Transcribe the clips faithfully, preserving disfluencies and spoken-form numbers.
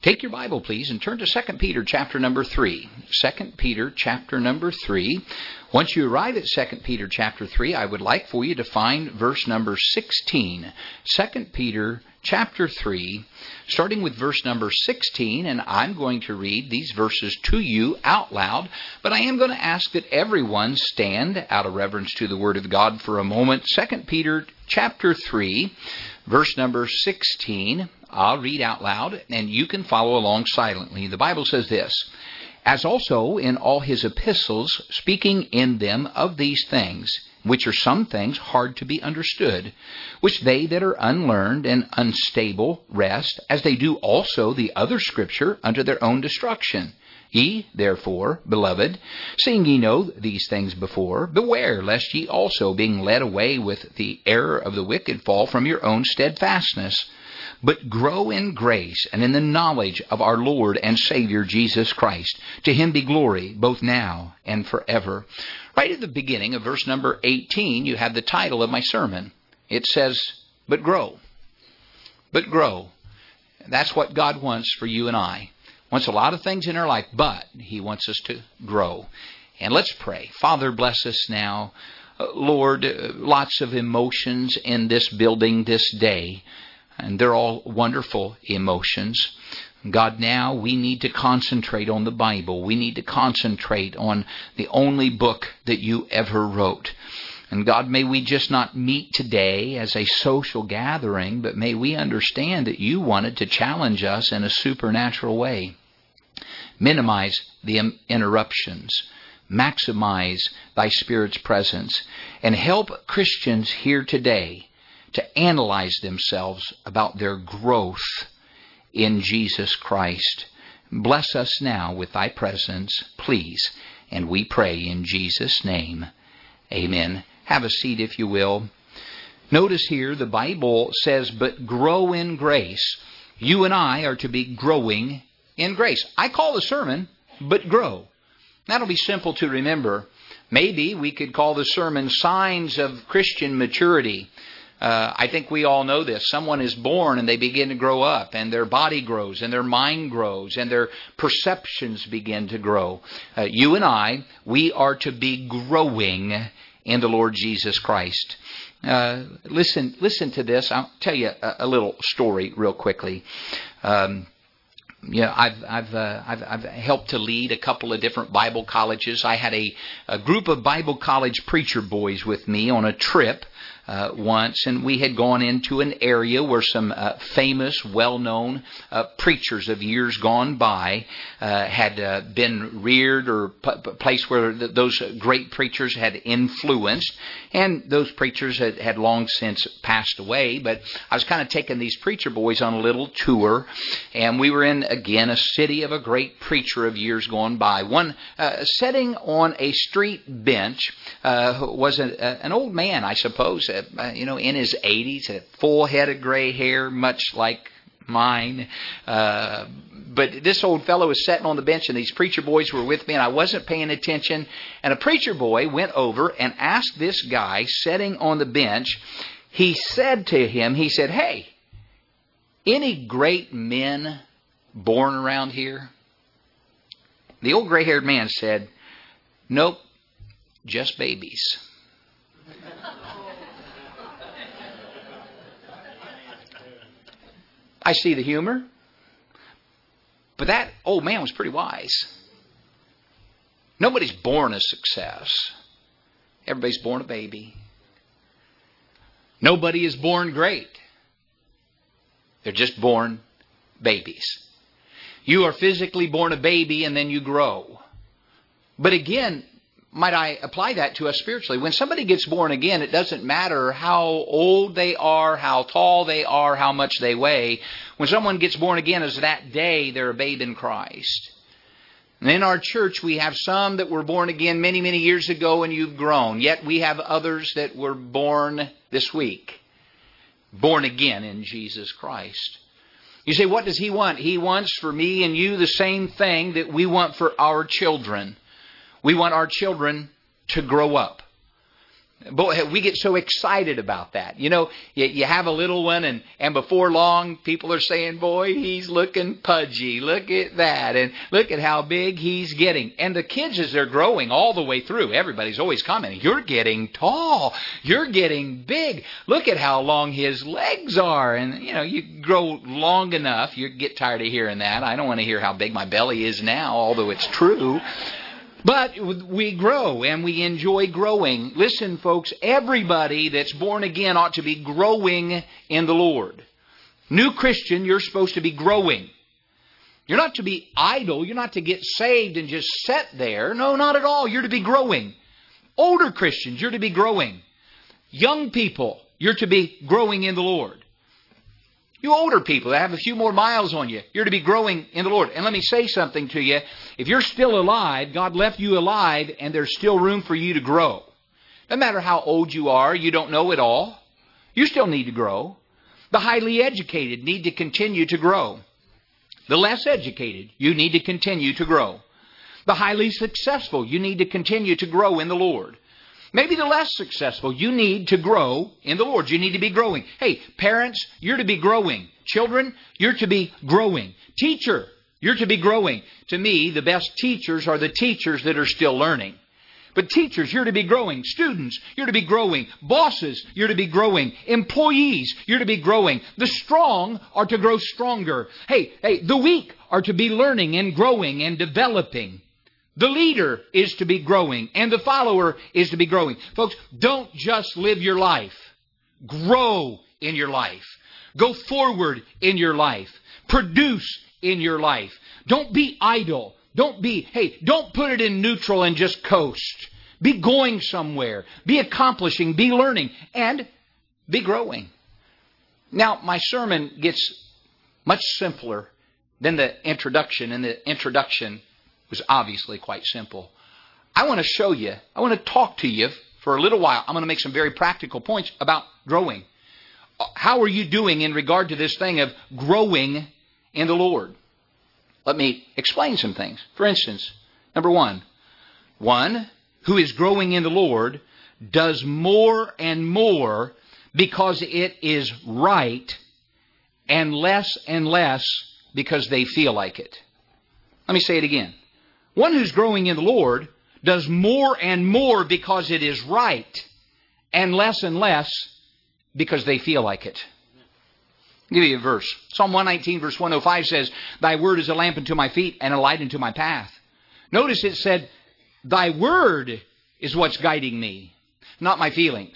Take your Bible, please, and turn to Second Peter chapter number three. Second Peter chapter number three. Once you arrive at Second Peter chapter three, I would like for you to find verse number sixteen. Second Peter chapter three, starting with verse number sixteen, and I'm going to read these verses to you out loud, but I am going to ask that everyone stand out of reverence to the Word of God for a moment. Second Peter chapter three, verse number sixteen. I'll read out loud, and you can follow along silently. The Bible says this, "As also in all his epistles, speaking in them of these things, which are some things hard to be understood, which they that are unlearned and unstable rest, as they do also the other Scripture unto their own destruction. Ye, therefore, beloved, seeing ye know these things before, beware lest ye also, being led away with the error of the wicked, fall from your own steadfastness. But grow in grace and in the knowledge of our Lord and Savior Jesus Christ. To Him be glory, both now and forever." Right at the beginning of verse number eighteen, you have the title of my sermon. It says, "But grow." But grow. That's what God wants for you and I. Wants a lot of things in our life, but He wants us to grow. And let's pray. Father, bless us now. Uh, Lord, uh, lots of emotions in this building this day. And they're all wonderful emotions. God, now we need to concentrate on the Bible. We need to concentrate on the only book that you ever wrote. And God, may we just not meet today as a social gathering, but may we understand that you wanted to challenge us in a supernatural way. Minimize the interruptions. Maximize thy Spirit's presence. And help Christians here today to analyze themselves about their growth in Jesus Christ. Bless us now with thy presence, please. And we pray in Jesus' name. Amen. Have a seat if you will. Notice here the Bible says, "But grow in grace." You and I are to be growing in grace. I call the sermon, "But Grow." That'll be simple to remember. Maybe we could call the sermon "Signs of Christian Maturity." Uh, I think we all know this. Someone is born and they begin to grow up, and their body grows, and their mind grows, and their perceptions begin to grow. Uh, you and I, we are to be growing in the Lord Jesus Christ. Uh, listen, listen to this. I'll tell you a, a little story real quickly. Um, Yeah, I've I've, uh, I've I've helped to lead a couple of different Bible colleges. I had a, a group of Bible college preacher boys with me on a trip uh, once, and we had gone into an area where some uh, famous, well-known uh, preachers of years gone by uh, had uh, been reared, or p- p- place where th- those great preachers had influenced, and those preachers had, had long since passed away. But I was kind of taking these preacher boys on a little tour, and we were in, again, a city of a great preacher of years gone by. One uh, sitting on a street bench uh, was a, a, an old man, I suppose, uh, you know, in his eighties, a full head of gray hair, much like mine. Uh, but this old fellow was sitting on the bench, and these preacher boys were with me, and I wasn't paying attention. And a preacher boy went over and asked this guy sitting on the bench, he said to him, he said, "Hey, any great men born around here?" The old gray-haired man said, "Nope, just babies." I see the humor, but that old man was pretty wise. Nobody's born a success. Everybody's born a baby. Nobody is born great. They're just born babies. You are physically born a baby and then you grow. But again, might I apply that to us spiritually? When somebody gets born again, it doesn't matter how old they are, how tall they are, how much they weigh. When someone gets born again, as that day, they're a babe in Christ. And in our church, we have some that were born again many, many years ago and you've grown. Yet we have others that were born this week. Born again in Jesus Christ. You say, what does He want? He wants for me and you the same thing that we want for our children. We want our children to grow up. Boy, we get so excited about that. You know, you, you have a little one, and, and before long, people are saying, boy, he's looking pudgy. Look at that. And look at how big he's getting. And the kids, as they're growing all the way through, everybody's always commenting, you're getting tall. You're getting big. Look at how long his legs are. And, you know, you grow long enough, you get tired of hearing that. I don't want to hear how big my belly is now, although it's true. But we grow and we enjoy growing. Listen, folks, everybody that's born again ought to be growing in the Lord. New Christian, you're supposed to be growing. You're not to be idle. You're not to get saved and just sit there. No, not at all. You're to be growing. Older Christians, you're to be growing. Young people, you're to be growing in the Lord. You older people that have a few more miles on you, you're to be growing in the Lord. And let me say something to you. If you're still alive, God left you alive, and there's still room for you to grow. No matter how old you are, you don't know it all. You still need to grow. The highly educated need to continue to grow. The less educated, you need to continue to grow. The highly successful, you need to continue to grow in the Lord. Maybe the less successful, you need to grow in the Lord. You need to be growing. Hey, parents, you're to be growing. Children, you're to be growing. Teacher, you're to be growing. To me, the best teachers are the teachers that are still learning. But teachers, you're to be growing. Students, you're to be growing. Bosses, you're to be growing. Employees, you're to be growing. The strong are to grow stronger. Hey, hey, the weak are to be learning and growing and developing. The leader is to be growing, and the follower is to be growing. Folks, don't just live your life. Grow in your life. Go forward in your life. Produce in your life. Don't be idle. Don't be, hey, don't put it in neutral and just coast. Be going somewhere. Be accomplishing. Be learning. And be growing. Now, my sermon gets much simpler than the introduction, and the introduction was obviously quite simple. I want to show you, I want to talk to you for a little while. I'm going to make some very practical points about growing. How are you doing in regard to this thing of growing in the Lord? Let me explain some things. For instance, number one, one who is growing in the Lord does more and more because it is right, and less and less because they feel like it. Let me say it again. One who's growing in the Lord does more and more because it is right, and less and less because they feel like it. I'll give you a verse. Psalm one nineteen verse one oh five says, Thy word is a lamp unto my feet and a light unto my path. Notice it said, Thy word is what's guiding me, not my feelings.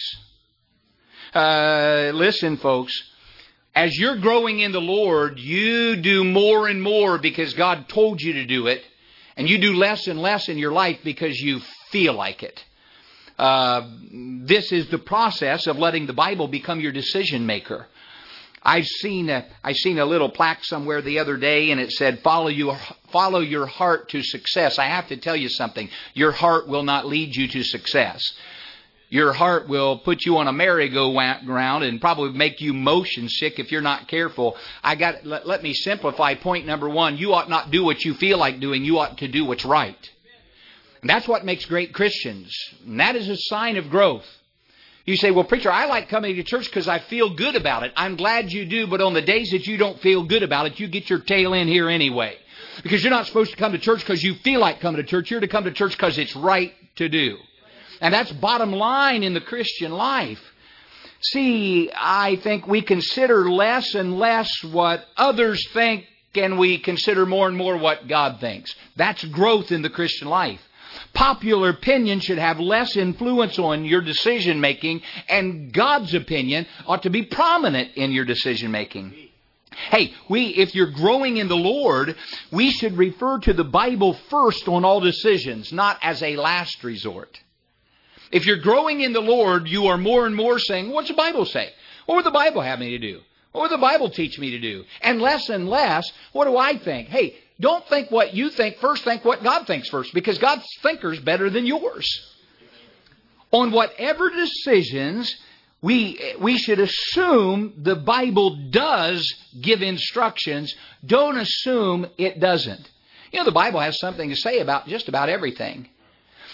Uh, listen, folks. As you're growing in the Lord, you do more and more because God told you to do it. And you do less and less in your life because you feel like it. Uh, this is the process of letting the Bible become your decision maker. I've seen a, I seen a little plaque somewhere the other day, and it said, follow your, follow your heart to success. I have to tell you something. Your heart will not lead you to success. Your heart will put you on a merry-go-round and probably make you motion sick if you're not careful. I got. Let, let me simplify point number one. You ought not do what you feel like doing. You ought to do what's right. And that's what makes great Christians. And that is a sign of growth. You say, well, preacher, I like coming to church because I feel good about it. I'm glad you do, but on the days that you don't feel good about it, you get your tail in here anyway. Because you're not supposed to come to church because you feel like coming to church. You're to come to church because it's right to do. And that's bottom line in the Christian life. See, I think we consider less and less what others think, and we consider more and more what God thinks. That's growth in the Christian life. Popular opinion should have less influence on your decision making, and God's opinion ought to be prominent in your decision making. Hey, we, if you're growing in the Lord, we should refer to the Bible first on all decisions, not as a last resort. If you're growing in the Lord, you are more and more saying, what's the Bible say? What would the Bible have me to do? What would the Bible teach me to do? And less and less, what do I think? Hey, don't think what you think first, think what God thinks first, because God's thinker's better than yours. On whatever decisions, we, we should assume the Bible does give instructions. Don't assume it doesn't. You know, the Bible has something to say about just about everything.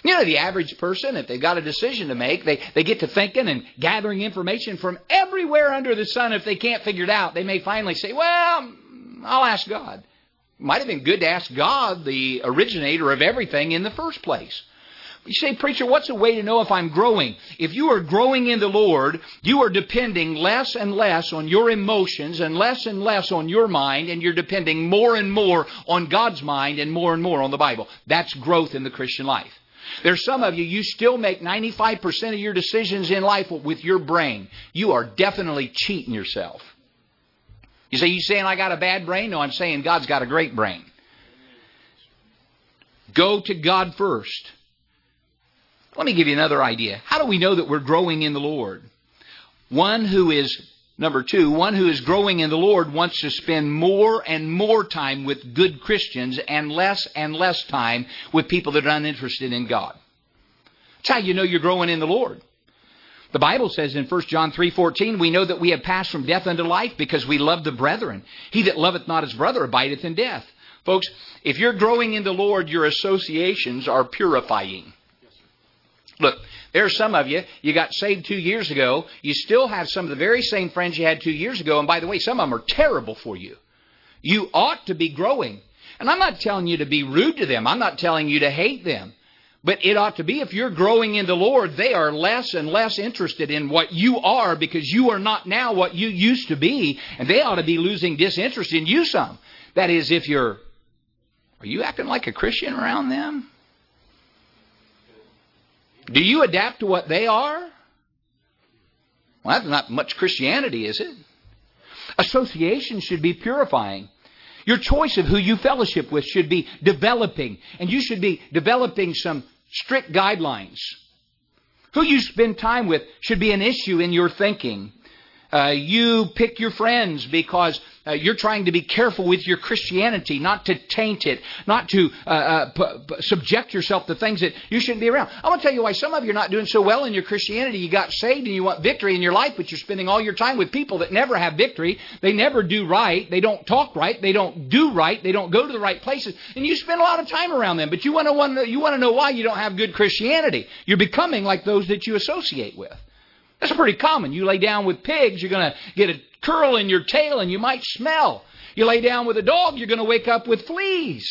You know, the average person, if they've got a decision to make, they, they get to thinking and gathering information from everywhere under the sun. If they can't figure it out, they may finally say, well, I'll ask God. Might have been good to ask God, the originator of everything, in the first place. You say, preacher, what's a way to know if I'm growing? If you are growing in the Lord, you are depending less and less on your emotions and less and less on your mind, and you're depending more and more on God's mind and more and more on the Bible. That's growth in the Christian life. There's some of you, you still make ninety-five percent of your decisions in life with your brain. You are definitely cheating yourself. You say, you saying I got a bad brain? No, I'm saying God's got a great brain. Go to God first. Let me give you another idea. How do we know that we're growing in the Lord? One who is, number two, one who is growing in the Lord wants to spend more and more time with good Christians and less and less time with people that are uninterested in God. That's how you know you're growing in the Lord. The Bible says in First John three fourteen, we know that we have passed from death unto life because we love the brethren. He that loveth not his brother abideth in death. Folks, if you're growing in the Lord, your associations are purifying. Look, there are some of you, you got saved two years ago. You still have some of the very same friends you had two years ago. And by the way, some of them are terrible for you. You ought to be growing. And I'm not telling you to be rude to them. I'm not telling you to hate them. But it ought to be, if you're growing in the Lord, they are less and less interested in what you are because you are not now what you used to be. And they ought to be losing disinterest in you some. That is, if you're, are you acting like a Christian around them? Do you adapt to what they are? Well, that's not much Christianity, is it? Association should be purifying. Your choice of who you fellowship with should be developing. And you should be developing some strict guidelines. Who you spend time with should be an issue in your thinking. Uh, you pick your friends because uh, you're trying to be careful with your Christianity, not to taint it, not to uh, uh, p- p- subject yourself to things that you shouldn't be around. I want to tell you why some of you are not doing so well in your Christianity. You got saved and you want victory in your life, but you're spending all your time with people that never have victory. They never do right. They don't talk right. They don't do right. They don't go to the right places. And you spend a lot of time around them, but you want to want to, you want to know why you don't have good Christianity. You're becoming like those that you associate with. That's pretty common. You lay down with pigs, you're going to get a curl in your tail and you might smell. You lay down with a dog, you're going to wake up with fleas.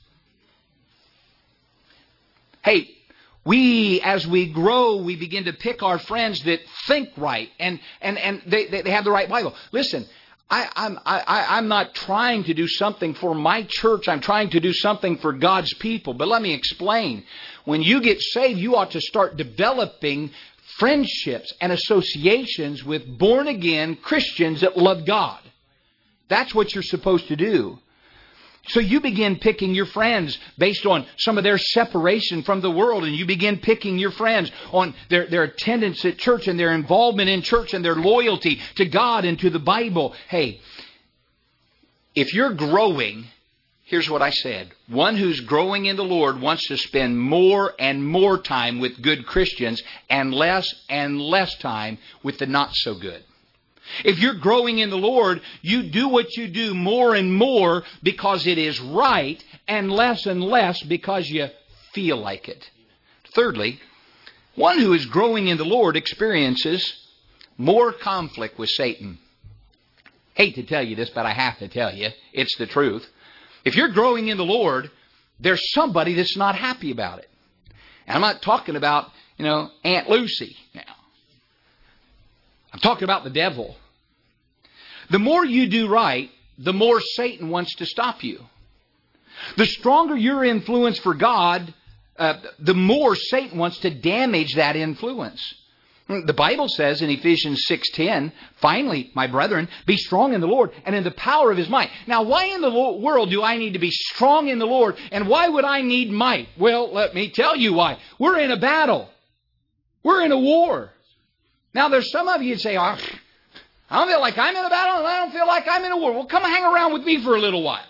Hey, we, as we grow, we begin to pick our friends that think right and, and, and they, they have the right Bible. Listen, I, I'm, I, I'm not trying to do something for my church. I'm trying to do something for God's people. But let me explain. When you get saved, you ought to start developing friendships and associations with born-again Christians that love God. That's what you're supposed to do. So you begin picking your friends based on some of their separation from the world, and you begin picking your friends on their, their attendance at church and their involvement in church and their loyalty to God and to the Bible. Hey, if you're growing, here's what I said. One who's growing in the Lord wants to spend more and more time with good Christians and less and less time with the not so good. If you're growing in the Lord, you do what you do more and more because it is right and less and less because you feel like it. Thirdly, one who is growing in the Lord experiences more conflict with Satan. Hate to tell you this, but I have to tell you, it's the truth. If you're growing in the Lord, there's somebody that's not happy about it. And I'm not talking about, you know, Aunt Lucy now. I'm talking about the devil. The more you do right, the more Satan wants to stop you. The stronger your influence for God, uh, the more Satan wants to damage that influence. The Bible says in Ephesians six ten, finally, my brethren, be strong in the Lord and in the power of His might. Now, why in the world do I need to be strong in the Lord, and why would I need might? Well, let me tell you why. We're in a battle. We're in a war. Now, there's some of you that say, oh, I don't feel like I'm in a battle, and I don't feel like I'm in a war. Well, come hang around with me for a little while.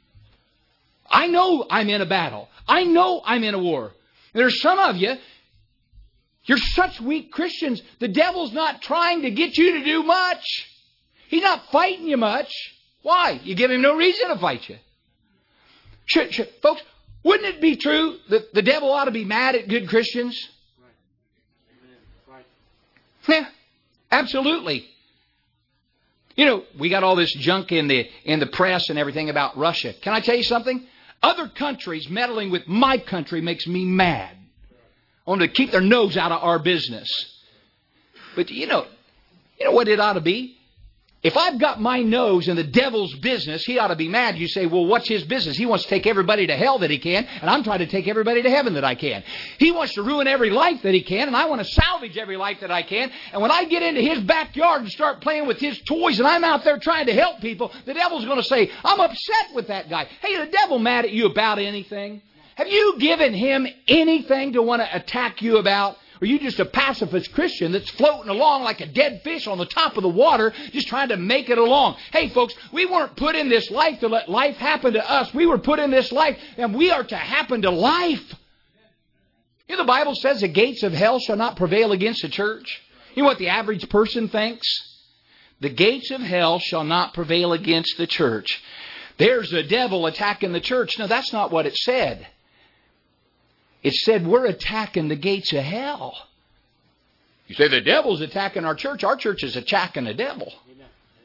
I know I'm in a battle. I know I'm in a war. There's some of you, you're such weak Christians, the devil's not trying to get you to do much. He's not fighting you much. Why? You give him no reason to fight you. Should, should, folks, Wouldn't it be true that the devil ought to be mad at good Christians? Right. Amen. Right. Yeah, absolutely. You know, we got all this junk in the in the press and everything about Russia. Can I tell you something? Other countries meddling with my country makes me mad. I want them to keep their nose out of our business. But you know, you know what it ought to be? If I've got my nose in the devil's business, he ought to be mad. You say, well, what's his business? He wants to take everybody to hell that he can, and I'm trying to take everybody to heaven that I can. He wants to ruin every life that he can, and I want to salvage every life that I can. And when I get into his backyard and start playing with his toys, and I'm out there trying to help people, the devil's going to say, I'm upset with that guy. Hey, is the devil mad at you about anything? Have you given him anything to want to attack you about? Or are you just a pacifist Christian that's floating along like a dead fish on the top of the water, just trying to make it along? Hey, folks, we weren't put in this life to let life happen to us. We were put in this life, and we are to happen to life. You know, the Bible says the gates of hell shall not prevail against the church. You know what the average person thinks? The gates of hell shall not prevail against the church. There's the devil attacking the church. No, that's not what it said. It said we're attacking the gates of hell. You say the devil's attacking our church. Our church is attacking the devil. Amen.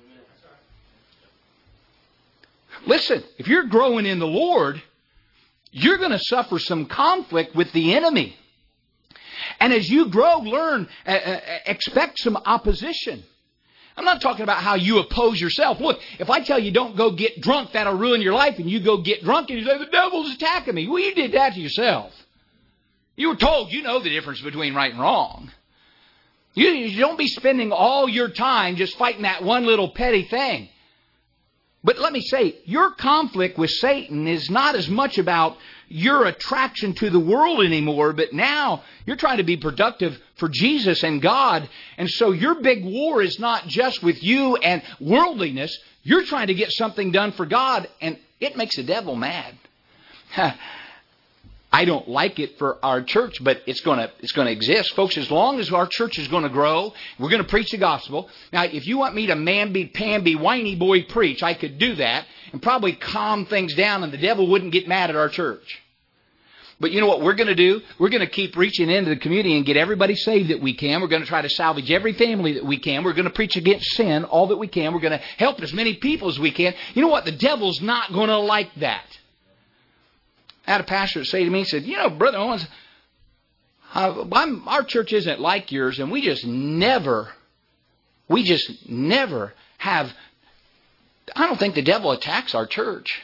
Listen, if you're growing in the Lord, you're going to suffer some conflict with the enemy. And as you grow, learn, uh, uh, expect some opposition. I'm not talking about how you oppose yourself. Look, if I tell you don't go get drunk, that'll ruin your life, and you go get drunk and you say, the devil's attacking me. Well, you did that to yourself. You were told you know the difference between right and wrong. You, you don't be spending all your time just fighting that one little petty thing. But let me say, your conflict with Satan is not as much about your attraction to the world anymore, but now you're trying to be productive for Jesus and God. And so your big war is not just with you and worldliness. You're trying to get something done for God, and it makes the devil mad. I don't like it for our church, but it's going to it's going to exist. Folks, as long as our church is going to grow, we're going to preach the gospel. Now, if you want me to mamby, pamby, whiny boy preach, I could do that and probably calm things down, and the devil wouldn't get mad at our church. But you know what we're going to do? We're going to keep reaching into the community and get everybody saved that we can. We're going to try to salvage every family that we can. We're going to preach against sin all that we can. We're going to help as many people as we can. You know what? The devil's not going to like that. I had a pastor say to me, he said, you know, Brother Owens, I'm, our church isn't like yours, and we just never, we just never have, I don't think the devil attacks our church.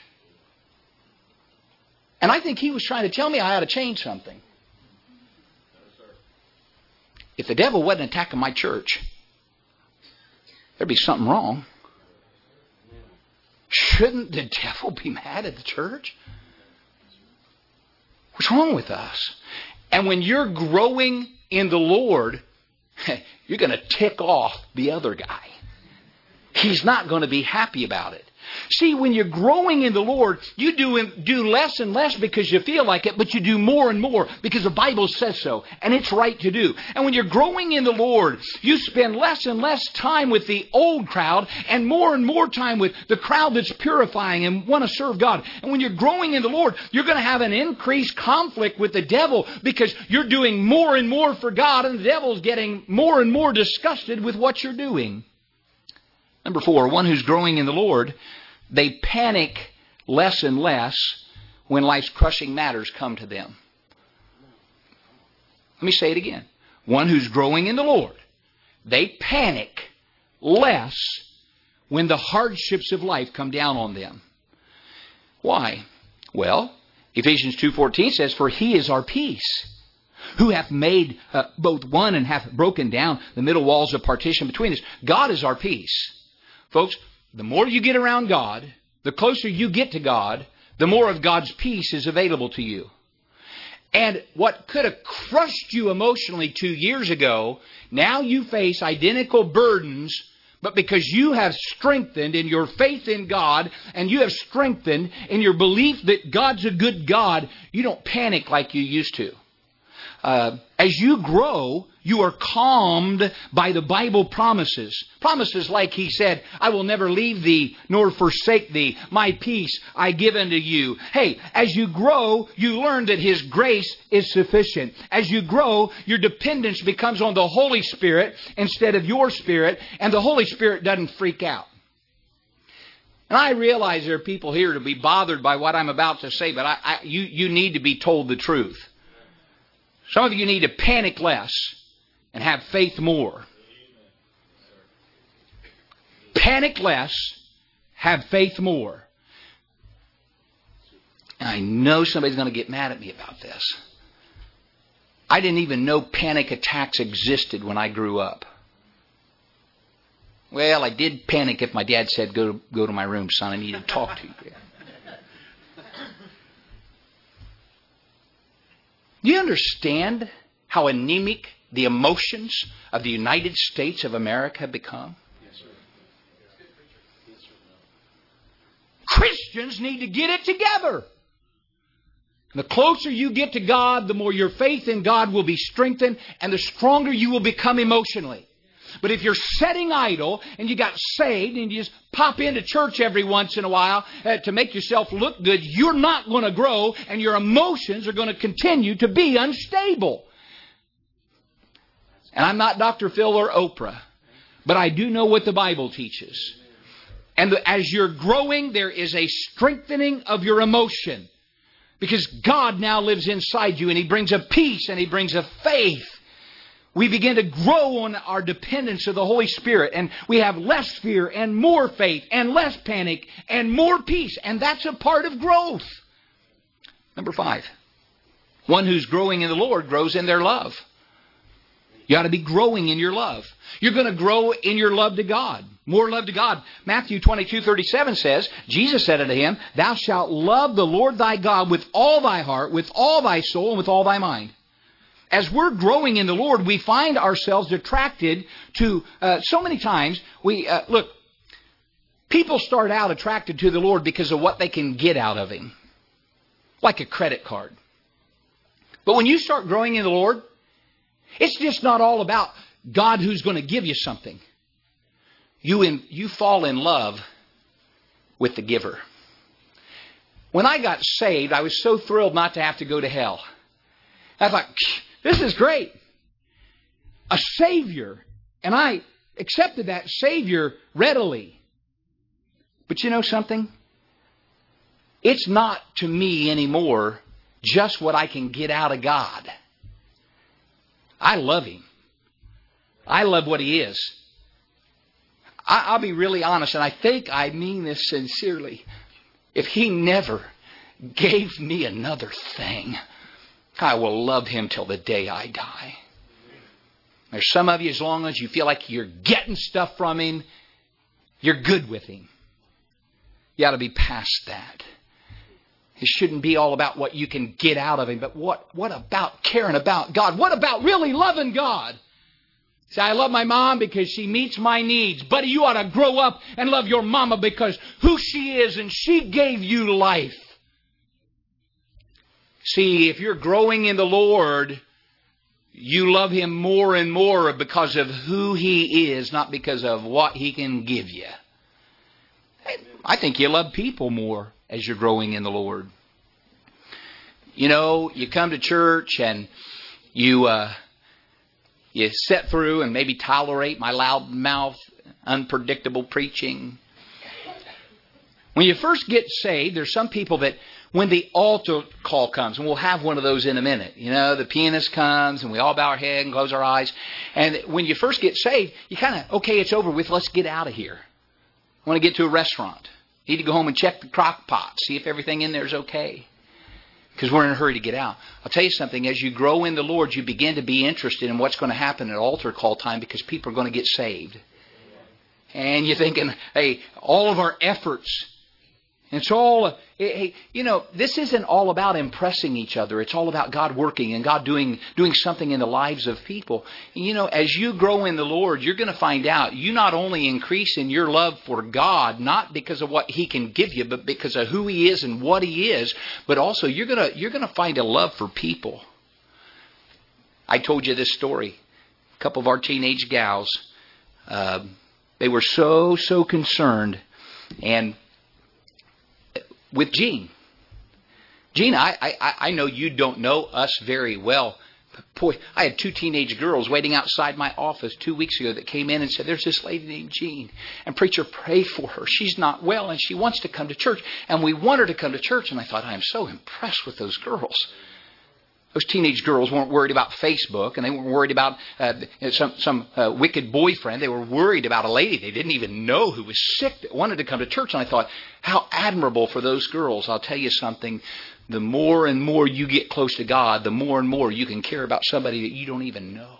And I think he was trying to tell me I ought to change something. If the devil wasn't attacking my church, there'd be something wrong. Shouldn't the devil be mad at the church? What's wrong with us? And when you're growing in the Lord, you're going to tick off the other guy. He's not going to be happy about it. See, when you're growing in the Lord, you do, do less and less because you feel like it, but you do more and more because the Bible says so, and it's right to do. And when you're growing in the Lord, you spend less and less time with the old crowd and more and more time with the crowd that's purifying and want to serve God. And when you're growing in the Lord, you're going to have an increased conflict with the devil because you're doing more and more for God, and the devil's getting more and more disgusted with what you're doing. Number four, one who's growing in the Lord, they panic less and less when life's crushing matters come to them. Let me say it again. One who's growing in the Lord, they panic less when the hardships of life come down on them. Why? Well, Ephesians two fourteen says, for he is our peace, who hath made uh, both one and hath broken down the middle walls of partition between us. God is our peace. Folks, the more you get around God, the closer you get to God, the more of God's peace is available to you. And what could have crushed you emotionally two years ago, now you face identical burdens, but because you have strengthened in your faith in God and you have strengthened in your belief that God's a good God, you don't panic like you used to. Uh, as you grow, you are calmed by the Bible promises. Promises like He said, I will never leave thee nor forsake thee. My peace I give unto you. Hey, as you grow, you learn that His grace is sufficient. As you grow, your dependence becomes on the Holy Spirit instead of your spirit, and the Holy Spirit doesn't freak out. And I realize there are people here to be bothered by what I'm about to say, but I, I, you, you need to be told the truth. Some of you need to panic less and have faith more. Panic less, have faith more. And I know somebody's going to get mad at me about this. I didn't even know panic attacks existed when I grew up. Well, I did panic if my dad said, go to, go to my room, son, I need to talk to you. Do you understand how anemic the emotions of the United States of America have become? Yes, sir. Yes, sir. Christians need to get it together. The closer you get to God, the more your faith in God will be strengthened and the stronger you will become emotionally. But if you're sitting idle and you got saved and you just pop into church every once in a while uh, to make yourself look good, you're not going to grow and your emotions are going to continue to be unstable. And I'm not Doctor Phil or Oprah, but I do know what the Bible teaches. And as you're growing, there is a strengthening of your emotion because God now lives inside you and He brings a peace and He brings a faith. We begin to grow on our dependence of the Holy Spirit, and we have less fear and more faith and less panic and more peace, and that's a part of growth. Number five, one who's growing in the Lord grows in their love. You ought to be growing in your love. You're going to grow in your love to God. More love to God. Matthew twenty-two thirty-seven says, Jesus said unto him, Thou shalt love the Lord thy God with all thy heart, with all thy soul, and with all thy mind. As we're growing in the Lord, we find ourselves attracted to, uh, so many times, we, uh, look, people start out attracted to the Lord because of what they can get out of Him. Like a credit card. But when you start growing in the Lord, it's just not all about God who's going to give you something. You, in, you fall in love with the giver. When I got saved, I was so thrilled not to have to go to hell. I thought, this is great. A Savior. And I accepted that Savior readily. But you know something? It's not to me anymore just what I can get out of God. I love Him. I love what He is. I, I'll be really honest, and I think I mean this sincerely. If He never gave me another thing, I will love Him till the day I die. There's some of you, as long as you feel like you're getting stuff from Him, you're good with Him. You ought to be past that. It shouldn't be all about what you can get out of Him, but what, what about caring about God? What about really loving God? Say, I love my mom because she meets my needs. Buddy, you ought to grow up and love your mama because who she is and she gave you life. See, if you're growing in the Lord, you love Him more and more because of who He is, not because of what He can give you. I think you love people more as you're growing in the Lord. You know, you come to church and you uh, you sit through and maybe tolerate my loud mouth, unpredictable preaching. When you first get saved, there's some people that when the altar call comes, and we'll have one of those in a minute, you know, the pianist comes and we all bow our head and close our eyes. And when you first get saved, you kind of, okay, it's over with, let's get out of here. I want to get to a restaurant. Need to go home and check the crock pot, see if everything in there is okay. Because we're in a hurry to get out. I'll tell you something, as you grow in the Lord, you begin to be interested in what's going to happen at altar call time because people are going to get saved. And you're thinking, hey, all of our efforts, it's all, hey, you know, this isn't all about impressing each other. It's all about God working and God doing doing something in the lives of people. And, you know, as you grow in the Lord, you're going to find out you not only increase in your love for God, not because of what He can give you, but because of who He is and what He is, but also you're going to you're going to find a love for people. I told you this story. A couple of our teenage gals, uh, they were so, so concerned. And with Jean. Jean, I, I, I know you don't know us very well. But boy, I had two teenage girls waiting outside my office two weeks ago that came in and said, there's this lady named Jean. And preacher, pray for her. She's not well and she wants to come to church. And we want her to come to church. And I thought, I am so impressed with those girls. Those teenage girls weren't worried about Facebook, and they weren't worried about uh, some, some uh, wicked boyfriend. They were worried about a lady they didn't even know who was sick that wanted to come to church. And I thought, how admirable for those girls. I'll tell you something. The more and more you get close to God, the more and more you can care about somebody that you don't even know.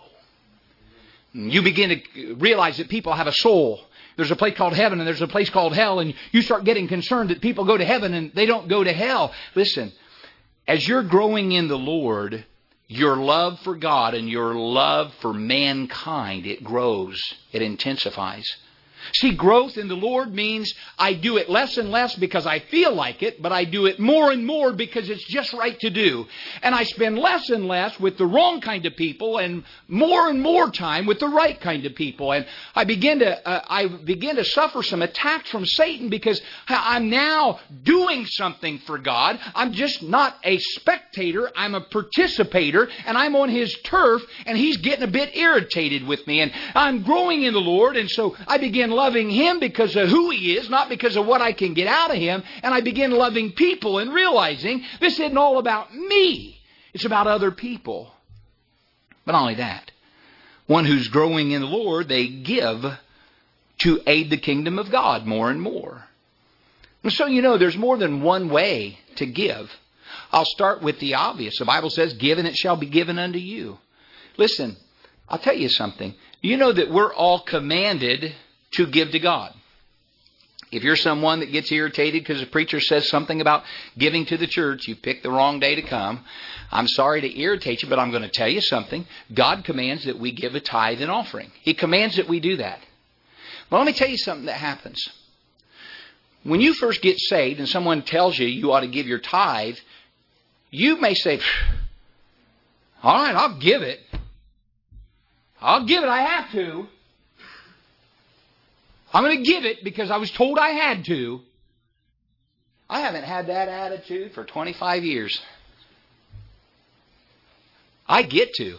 You begin to realize that people have a soul. There's a place called heaven and there's a place called hell, and you start getting concerned that people go to heaven and they don't go to hell. Listen. As you're growing in the Lord, your love for God and your love for mankind, it grows. It intensifies. See, growth in the Lord means I do it less and less because I feel like it, but I do it more and more because it's just right to do. And I spend less and less with the wrong kind of people and more and more time with the right kind of people. And I begin to uh, I begin to suffer some attacks from Satan because I'm now doing something for God. I'm just not a spectator. I'm a participator, and I'm on His turf, and He's getting a bit irritated with me. And I'm growing in the Lord, and so I begin loving Him because of who He is, not because of what I can get out of Him. And I begin loving people and realizing this isn't all about me. It's about other people. But not only that, one who's growing in the Lord, they give to aid the kingdom of God more and more. And so, you know, there's more than one way to give. I'll start with the obvious. The Bible says, give and it shall be given unto you. Listen, I'll tell you something. You know that we're all commanded to give to God. If you're someone that gets irritated because the preacher says something about giving to the church, you picked the wrong day to come. I'm sorry to irritate you, but I'm going to tell you something. God commands that we give a tithe and offering. He commands that we do that. But let me tell you something that happens. When you first get saved and someone tells you you ought to give your tithe, you may say, all right, I'll give it. I'll give it. I have to. I'm going to give it because I was told I had to. I haven't had that attitude for twenty-five years. I get to.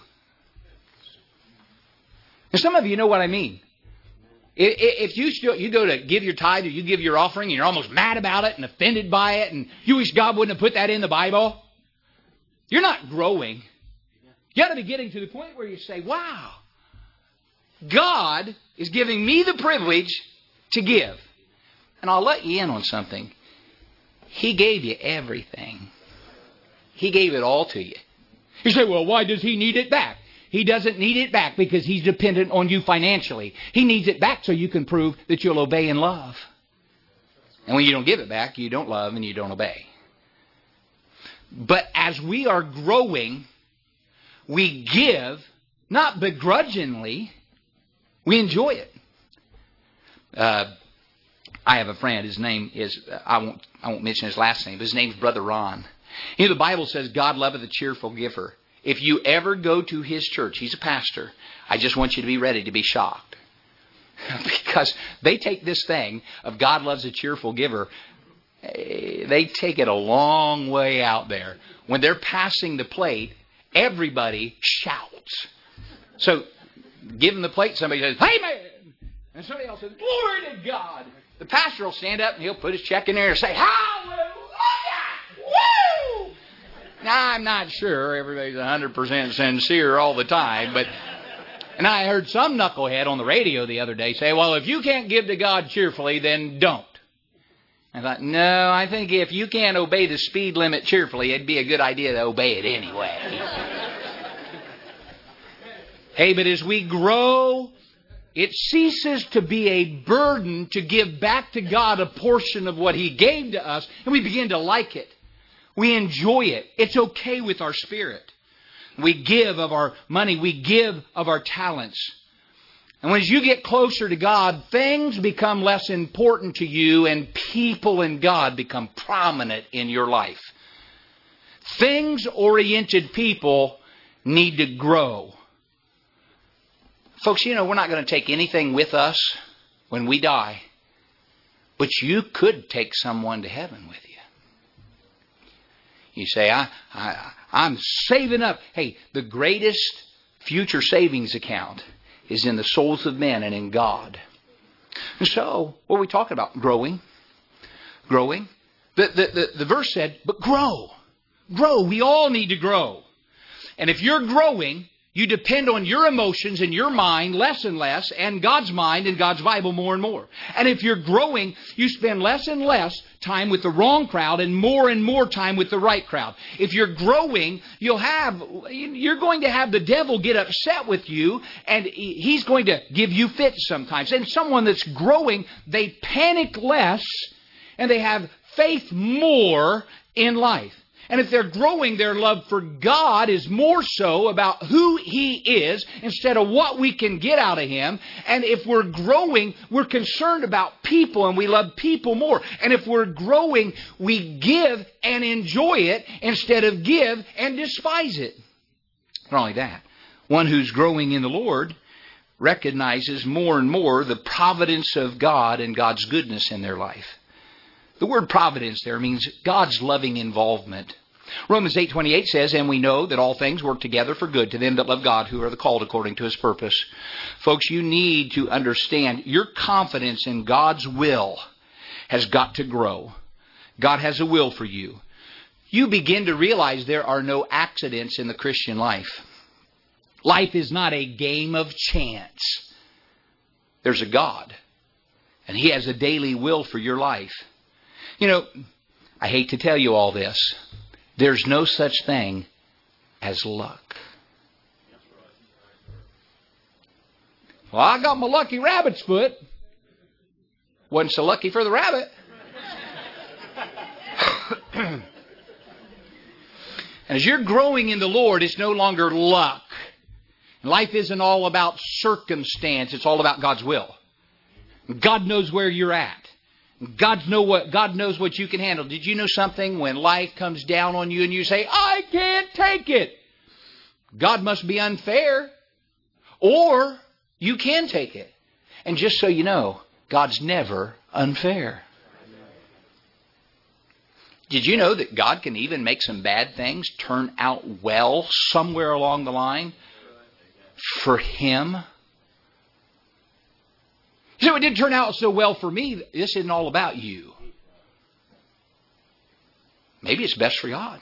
And some of you know what I mean. If you still, you go to give your tithe or you give your offering and you're almost mad about it and offended by it and you wish God wouldn't have put that in the Bible, you're not growing. You ought to be getting to the point where you say, wow, God is giving me the privilege to give. And I'll let you in on something. He gave you everything. He gave it all to you. You say, well, why does He need it back? He doesn't need it back because He's dependent on you financially. He needs it back so you can prove that you'll obey and love. And when you don't give it back, you don't love and you don't obey. But as we are growing, we give, not begrudgingly. We enjoy it. Uh, I have a friend. His name is, uh, I won't I won't mention his last name, but his name is Brother Ron. You know, the Bible says God loveth a cheerful giver. If you ever go to his church, he's a pastor, I just want you to be ready to be shocked. Because they take this thing of God loves a cheerful giver, they take it a long way out there. When they're passing the plate, everybody shouts. So, give them the plate, somebody says, hey man! And somebody else says, glory to God. The pastor will stand up and he'll put his check in there and say, hallelujah! Woo! Now, I'm not sure everybody's one hundred percent sincere all the time, but, and I heard some knucklehead on the radio the other day say, well, if you can't give to God cheerfully, then don't. I thought, no, I think if you can't obey the speed limit cheerfully, it'd be a good idea to obey it anyway. Hey, but as we grow, it ceases to be a burden to give back to God a portion of what He gave to us, and we begin to like it. We enjoy it. It's okay with our spirit. We give of our money. We give of our talents. And as you get closer to God, things become less important to you, and people and God become prominent in your life. Things-oriented people need to grow. Folks, you know, we're not going to take anything with us when we die. But you could take someone to heaven with you. You say, I, I, I'm saving up. Hey, the greatest future savings account is in the souls of men and in God. And so, what are we talking about? Growing. Growing. The, the, the, the verse said, but grow. Grow. We all need to grow. And if you're growing, you depend on your emotions and your mind less and less, and God's mind and God's Bible more and more. And if you're growing, you spend less and less time with the wrong crowd and more and more time with the right crowd. If you're growing, you'll have, you're going to have the devil get upset with you, and he's going to give you fits sometimes. And someone that's growing, they panic less, and they have faith more in life. And if they're growing, their love for God is more so about who He is instead of what we can get out of Him. And if we're growing, we're concerned about people and we love people more. And if we're growing, we give and enjoy it instead of give and despise it. Not only that, one who's growing in the Lord recognizes more and more the providence of God and God's goodness in their life. The word providence there means God's loving involvement. Romans eight twenty-eight says, and we know that all things work together for good to them that love God, who are the called according to His purpose. Folks, you need to understand your confidence in God's will has got to grow. God has a will for you. You begin to realize there are no accidents in the Christian life. Life is not a game of chance. There's a God, and He has a daily will for your life. You know, I hate to tell you all this. There's no such thing as luck. Well, I got my lucky rabbit's foot. Wasn't so lucky for the rabbit. As you're growing in the Lord, it's no longer luck. Life isn't all about circumstance. It's all about God's will. God knows where you're at. God know what God knows what you can handle. Did you know something? When life comes down on you and you say, I can't take it, God must be unfair. Or you can take it. And just so you know, God's never unfair. Did you know that God can even make some bad things turn out well somewhere along the line for Him? So it didn't turn out so well for me. This isn't all about you. Maybe it's best for God.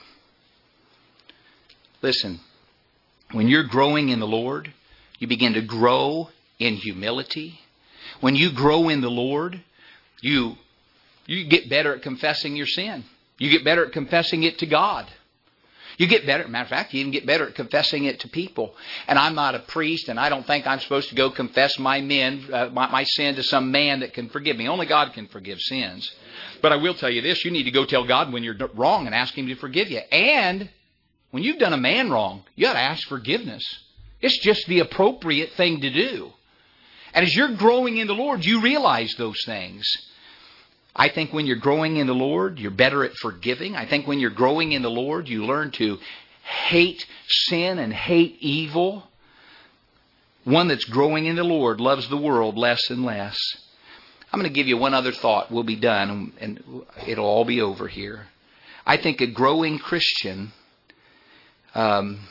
Listen, when you're growing in the Lord, you begin to grow in humility. When you grow in the Lord, you, you get better at confessing your sin. You get better at confessing it to God. You get better, matter of fact, you even get better at confessing it to people. And I'm not a priest, and I don't think I'm supposed to go confess my men, uh, my, my sin to some man that can forgive me. Only God can forgive sins. But I will tell you this, you need to go tell God when you're wrong and ask Him to forgive you. And when you've done a man wrong, you ought to ask forgiveness. It's just the appropriate thing to do. And as you're growing in the Lord, you realize those things. I think when you're growing in the Lord, you're better at forgiving. I think when you're growing in the Lord, you learn to hate sin and hate evil. One that's growing in the Lord loves the world less and less. I'm going to give you one other thought. We'll be done, and it'll all be over here. I think a growing Christian, um,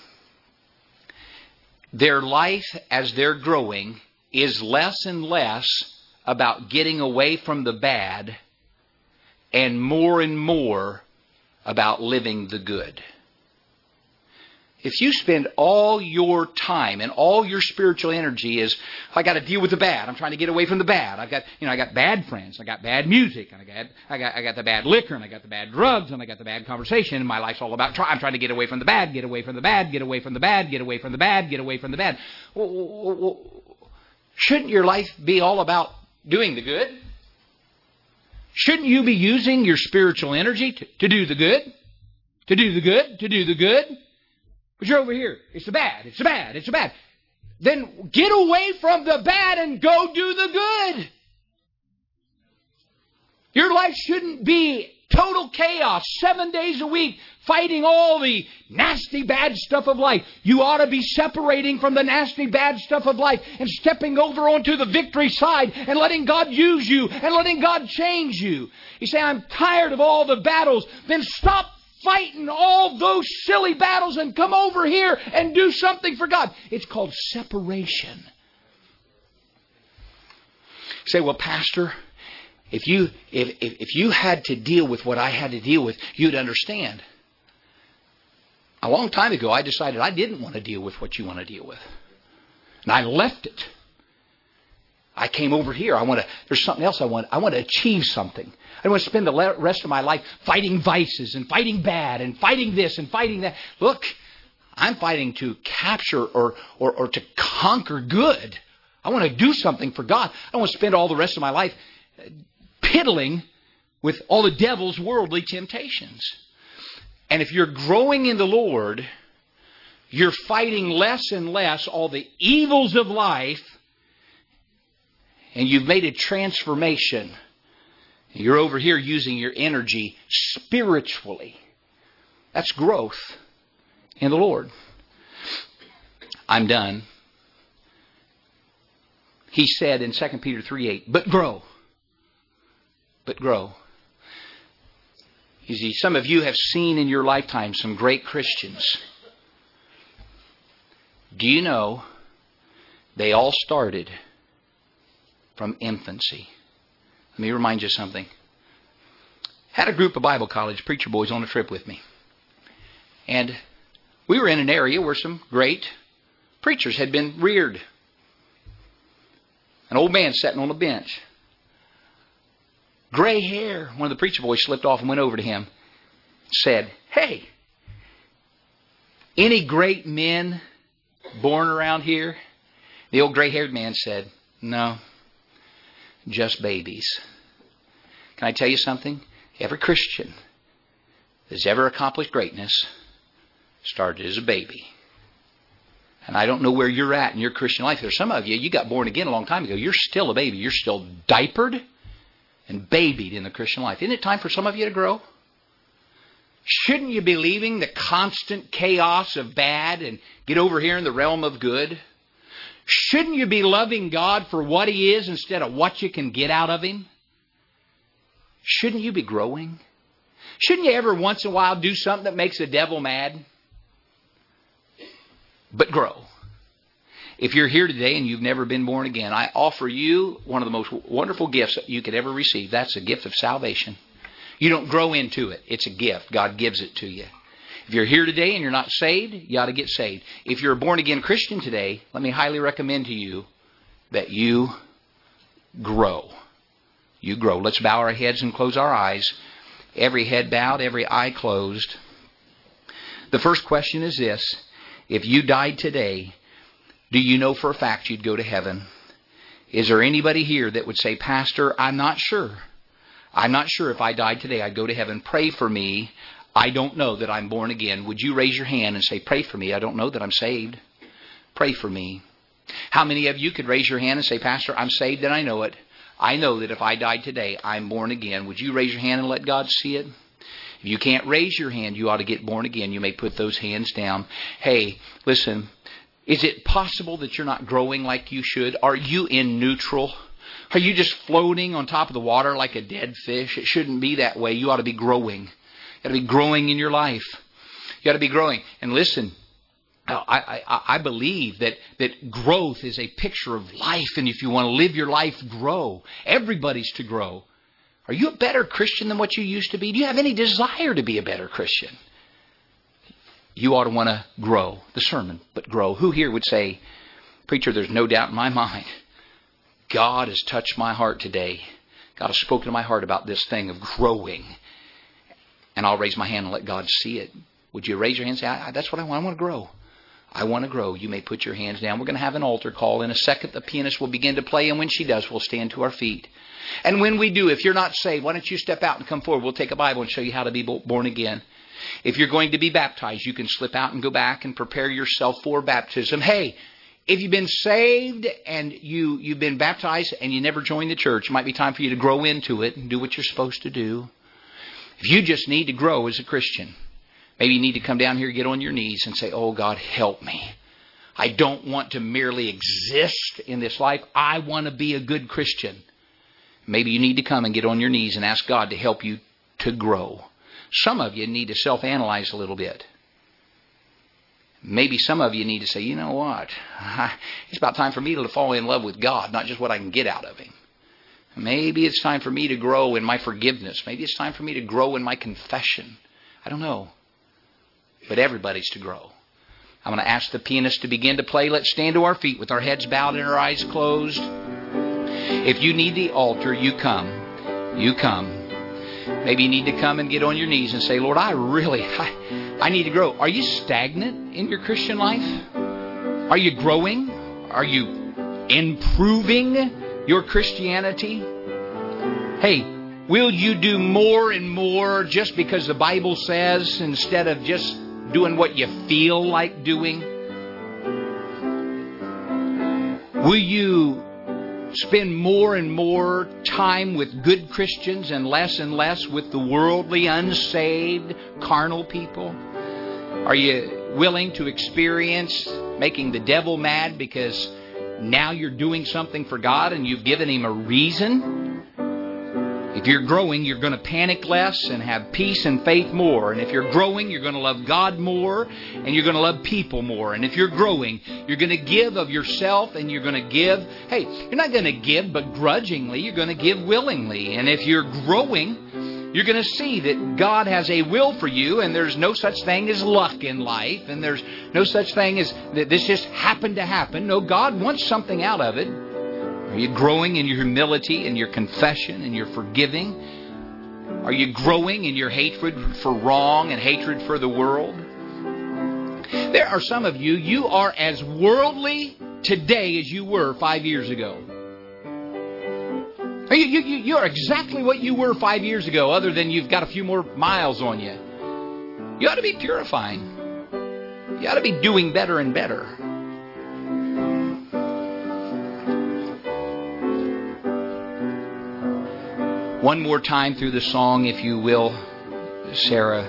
their life as they're growing is less and less about getting away from the bad and more and more about living the good. If you spend all your time and all your spiritual energy is, I got to deal with the bad. I'm trying to get away from the bad. I've got, you know, I got bad friends. I got bad music. And I got, I got, I got the bad liquor. And I got the bad drugs. And I got the bad conversation. And my life's all about, try, I'm trying to get away from the bad, get away from the bad, get away from the bad, get away from the bad, get away from the bad. Well, well, well, shouldn't your life be all about doing the good? Shouldn't you be using your spiritual energy to, to do the good? To do the good? To do the good? But you're over here. It's the bad. It's the bad. It's the bad. Then get away from the bad and go do the good. Your life shouldn't be Total chaos, seven days a week, fighting all the nasty, bad stuff of life. You ought to be separating from the nasty, bad stuff of life and stepping over onto the victory side and letting God use you and letting God change you. You say, I'm tired of all the battles. Then stop fighting all those silly battles and come over here and do something for God. It's called separation. You say, well, Pastor, If you if, if if you had to deal with what I had to deal with, you'd understand. A long time ago, I decided I didn't want to deal with what you want to deal with. And I left it. I came over here. I want to, there's something else I want. I want to achieve something. I don't want to spend the rest of my life fighting vices and fighting bad and fighting this and fighting that. Look, I'm fighting to capture or, or, or to conquer good. I want to do something for God. I don't want to spend all the rest of my life piddling with all the devil's worldly temptations. And if you're growing in the Lord, you're fighting less and less all the evils of life, and you've made a transformation. You're over here using your energy spiritually. That's growth in the Lord. I'm done. He said in Second Peter three eight, but grow. But grow. You see, some of you have seen in your lifetime some great Christians. Do you know they all started from infancy? Let me remind you of something. Had a group of Bible college preacher boys on a trip with me. And we were in an area where some great preachers had been reared. An old man sitting on a bench. Gray hair. One of the preacher boys slipped off and went over to him. Said, hey, any great men born around here? The old gray-haired man said, no, just babies. Can I tell you something? Every Christian that's ever accomplished greatness started as a baby. And I don't know where you're at in your Christian life. There's some of you, you got born again a long time ago. You're still a baby. You're still diapered and babied in the Christian life. Isn't it time for some of you to grow? Shouldn't you be leaving the constant chaos of bad and get over here in the realm of good? Shouldn't you be loving God for what He is instead of what you can get out of Him? Shouldn't you be growing? Shouldn't you ever once in a while do something that makes the devil mad? But grow. If you're here today and you've never been born again, I offer you one of the most wonderful gifts that you could ever receive. That's the gift of salvation. You don't grow into it. It's a gift. God gives it to you. If you're here today and you're not saved, you ought to get saved. If you're a born-again Christian today, let me highly recommend to you that you grow. You grow. Let's bow our heads and close our eyes. Every head bowed, every eye closed. The first question is this. If you died today, do you know for a fact you'd go to heaven? Is there anybody here that would say, Pastor, I'm not sure. I'm not sure if I died today I'd go to heaven. Pray for me. I don't know that I'm born again. Would you raise your hand and say, pray for me. I don't know that I'm saved. Pray for me. How many of you could raise your hand and say, Pastor, I'm saved and I know it. I know that if I died today, I'm born again. Would you raise your hand and let God see it? If you can't raise your hand, you ought to get born again. You may put those hands down. Hey, listen, is it possible that you're not growing like you should? Are you in neutral? Are you just floating on top of the water like a dead fish? It shouldn't be that way. You ought to be growing. You ought to be growing in your life. You ought to be growing. And listen, I, I, I believe that, that growth is a picture of life. And if you want to live your life, grow. Everybody's to grow. Are you a better Christian than what you used to be? Do you have any desire to be a better Christian? You ought to want to grow. The sermon, but grow. Who here would say, Preacher, there's no doubt in my mind, God has touched my heart today. God has spoken to my heart about this thing of growing. And I'll raise my hand and let God see it. Would you raise your hand and say, I, I, that's what I want. I want to grow. I want to grow. You may put your hands down. We're going to have an altar call. In a second, the pianist will begin to play. And when she does, we'll stand to our feet. And when we do, if you're not saved, why don't you step out and come forward? We'll take a Bible and show you how to be born again. If you're going to be baptized, you can slip out and go back and prepare yourself for baptism. Hey, if you've been saved and you, you've been baptized and you never joined the church, it might be time for you to grow into it and do what you're supposed to do. If you just need to grow as a Christian, maybe you need to come down here, get on your knees and say, oh God, help me. I don't want to merely exist in this life. I want to be a good Christian. Maybe you need to come and get on your knees and ask God to help you to grow. Some of you need to self-analyze a little bit. Maybe some of you need to say, you know what? It's about time for me to fall in love with God, not just what I can get out of Him. Maybe it's time for me to grow in my forgiveness. Maybe it's time for me to grow in my confession. I don't know. But everybody's to grow. I'm going to ask the pianist to begin to play. Let's stand to our feet with our heads bowed and our eyes closed. If you need the altar, you come. You come. Maybe you need to come and get on your knees and say, Lord, I really, I, I need to grow. Are you stagnant in your Christian life? Are you growing? Are you improving your Christianity? Hey, will you do more and more just because the Bible says instead of just doing what you feel like doing? Will you spend more and more time with good Christians and less and less with the worldly, unsaved, carnal people? Are you willing to experience making the devil mad because now you're doing something for God and you've given Him a reason? If you're growing, you're going to panic less and have peace and faith more. And if you're growing, you're going to love God more and you're going to love people more. And if you're growing, you're going to give of yourself and you're going to give. Hey, you're not going to give begrudgingly. You're going to give willingly. And if you're growing, you're going to see that God has a will for you and there's no such thing as luck in life. And there's no such thing as that this just happened to happen. No, God wants something out of it. Are you growing in your humility and your confession and your forgiving? Are you growing in your hatred for wrong and hatred for the world? There are some of you, you are as worldly today as you were five years ago. You, you, you are exactly what you were five years ago, other than you've got a few more miles on you. You ought to be purifying. You ought to be doing better and better. One more time through the song, if you will, Sarah.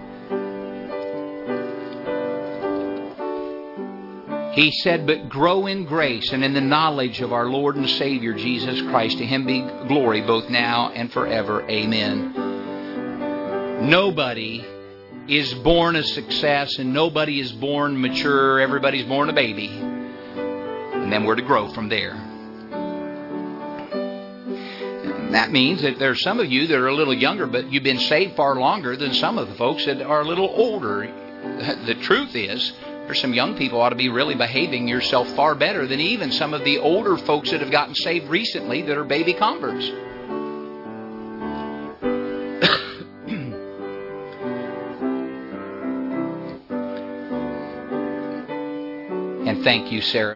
He said, but grow in grace and in the knowledge of our Lord and Savior, Jesus Christ. To Him be glory both now and forever. Amen. Nobody is born a success and nobody is born mature. Everybody's born a baby. And then we're to grow from there. That means that there's some of you that are a little younger, but you've been saved far longer than some of the folks that are a little older. The truth is, there's some young people ought to be really behaving yourself far better than even some of the older folks that have gotten saved recently that are baby converts. And thank you, Sarah.